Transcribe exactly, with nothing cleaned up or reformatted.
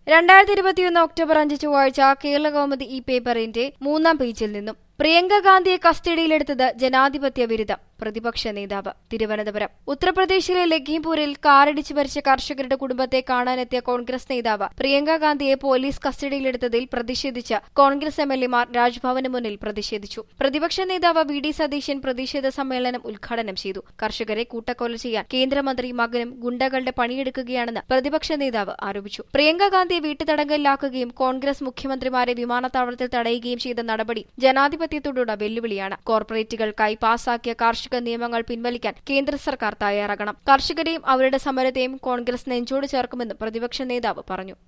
രണ്ടായിരത്തി ഇരുപത്തിയൊന്ന് ഒക്ടോബർ അഞ്ച് ചൊവ്വാഴ്ച കേരള കൗമുദി ഈ പേപ്പറിന്റെ മൂന്നാം പേജിൽ നിന്നും പ്രിയങ്ക ഗാന്ധിയെ കസ്റ്റഡിയിലെടുത്തത് ജനാധിപത്യ വിരുദ്ധം പ്രതിപക്ഷ നേതാവ് തിരുവനന്തപുരം. ഉത്തർപ്രദേശിലെ ലഖീംപൂരിൽ കാറിടിച്ച് മരിച്ച കർഷകരുടെ കുടുംബത്തെ കാണാനെത്തിയ കോൺഗ്രസ് നേതാവ് പ്രിയങ്ക ഗാന്ധിയെ പോലീസ് കസ്റ്റഡിയിലെടുത്തതിൽ പ്രതിഷേധിച്ച് കോൺഗ്രസ് എം എൽ എമാർ രാജ്ഭവന് മുന്നിൽ പ്രതിഷേധിച്ചു. പ്രതിപക്ഷ നേതാവ് വി ഡി സതീശൻ പ്രതിഷേധ സമ്മേളനം ഉദ്ഘാടനം ചെയ്തു. കർഷകരെ കൂട്ടക്കൊല ചെയ്യാൻ കേന്ദ്രമന്ത്രി മകനും ഗുണ്ടകളുടെ പണിയെടുക്കുകയാണെന്ന് പ്രതിപക്ഷ നേതാവ് ആരോപിച്ചു. പ്രിയങ്ക ഗാന്ധിയെ വീട്ടുതടങ്കലിലാക്കുകയും കോൺഗ്രസ് മുഖ്യമന്ത്രിമാരെ വിമാനത്താവളത്തിൽ തടയുകയും ചെയ്ത നടപടി ജനാധിപത്യത്തോടുള്ള വെല്ലുവിളിയാണ്. കോർപ്പറേറ്റുകൾക്കായി പാസാക്കിയ കാർഷിക നിയമങ്ങൾ പിൻവലിക്കാൻ കേന്ദ്ര സർക്കാർ തയ്യാറാകണം. കർഷകരെയും അവരുടെ സമരത്തെയും കോൺഗ്രസ് നെഞ്ചോട് ചേർക്കുമെന്നും പ്രതിപക്ഷ നേതാവ് പറഞ്ഞു.